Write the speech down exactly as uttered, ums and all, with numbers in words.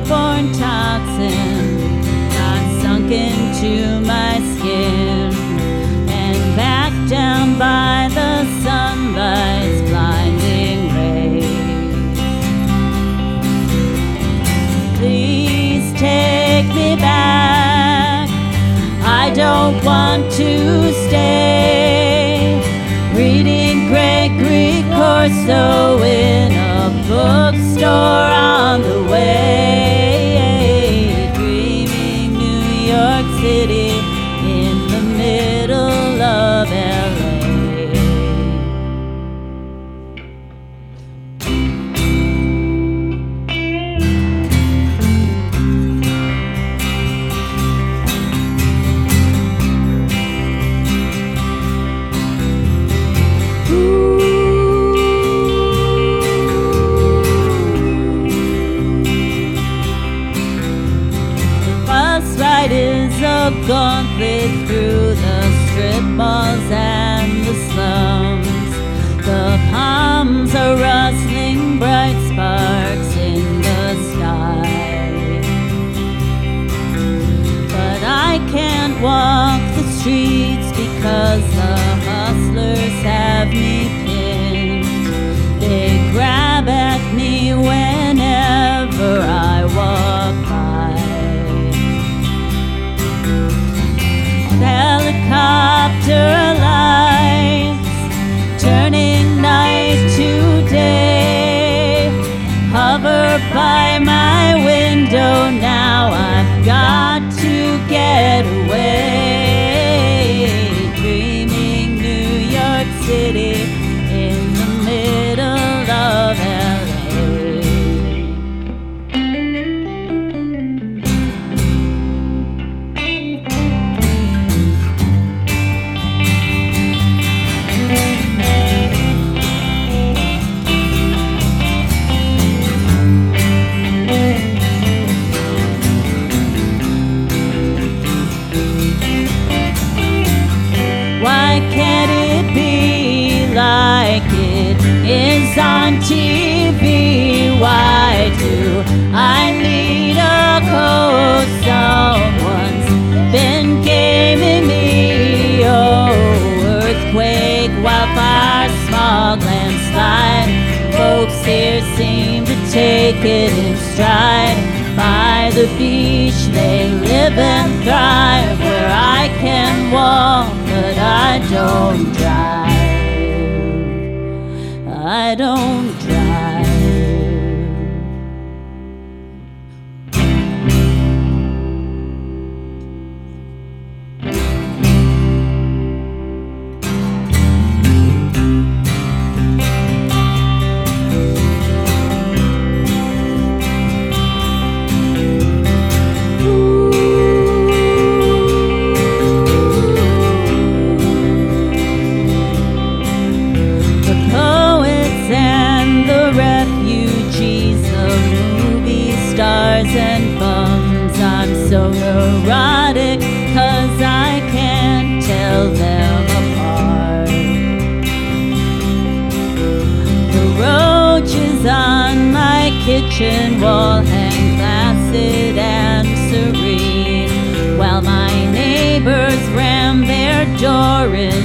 earthborn toxin got sunk into my skin and back down by the sunlight's blinding rays. Please take me back. I don't want to stay reading Gregory Corso in a bookstore on the way, dreaming New York City in the middle of L A. Is a gauntlet through the strip malls and the slums. The palms are rustling bright sparks in the sky. But I can't walk the streets because the hustlers have me pinned. They grab at me whenever I walk by. Helicopter lights turning night to day hover by my window. Now I've got to get away, dreaming New York City in the middle of L A. Why can't it be like it is on T V? Why do I need a code? Someone's been gaming me. Oh, earthquake, wildfire, smog, landslide. Folks here seem to take it in stride. By the beach they live and thrive, where I can walk but I don't drive. I don't drive. And bums, I'm so neurotic, cause I can't tell them apart. The roaches on my kitchen wall hang placid and serene, while my neighbors ram their door in